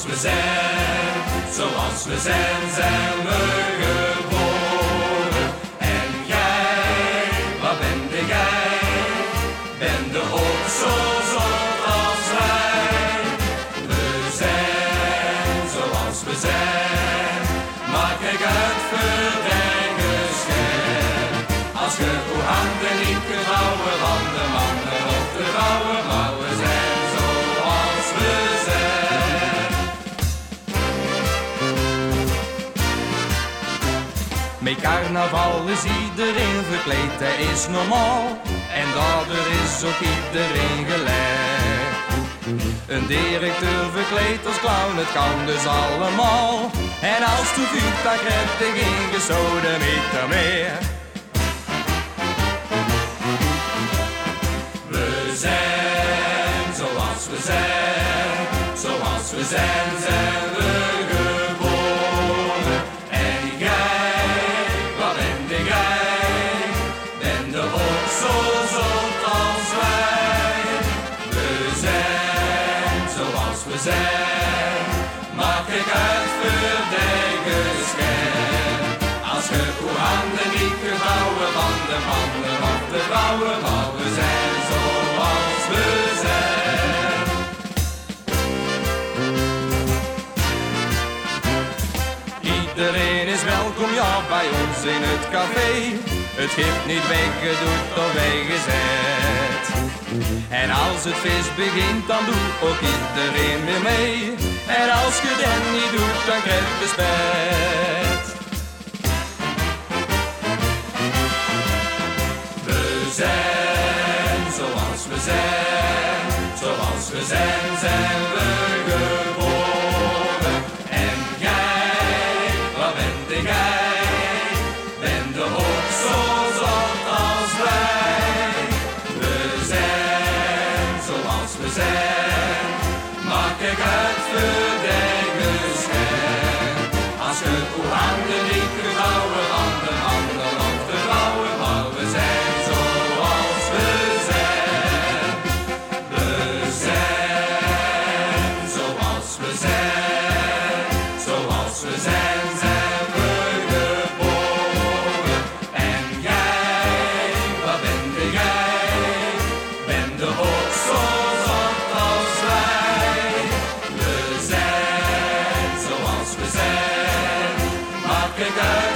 we zijn, zijn we geboren. En jij, wat ben jij? Ben de ook zo zot als wij. We zijn zoals we zijn, maar kijk uit voor eigen schijn. Als je uw handen niet kunt houden van de mannen of de vrouwen, maar we zijn zoals we zijn. Met carnaval is iedereen verkleed, dat is normaal. En daardoor is ook iedereen gelijk. Een directeur verkleed als clown, het kan dus allemaal. En als het vuurt, dan krijgt er geen gesodemieter meer. We zijn zoals we zijn, zoals we zijn, zijn we geboren. En jij, wat ben jij? Ben de ook zo zot als wij. We zijn zoals we zijn, maar kijk uit voor de eigen schijn. Als je uw handen niet kunt houden van de mannen of de vrouwen, maar we zijn zoals we zijn. Iedereen is welkom, ja, bij ons in het café. Het gift niet weggedoet of weggezet. En als het feest begint, dan doet ook iedereen weer mee. En als je dat niet doet, dan krijg je spijt. We zijn zoals we zijn, zoals we zijn, zijn we geboren. En jij, wat ben jij? Ben de ook zo zot als wij. We zijn zoals we zijn, maar kijk uit voor de eigen schijn. Als je uw handen niet kunt houden van de mannen of de vrouwen, maar we zijn zoals we zijn. We zijn zoals we zijn, zoals we zijn, zijn we geboren. En jij, wat ben jij? Ben de ook zo zot als wij. We zijn zoals we zijn, maar kijk uit.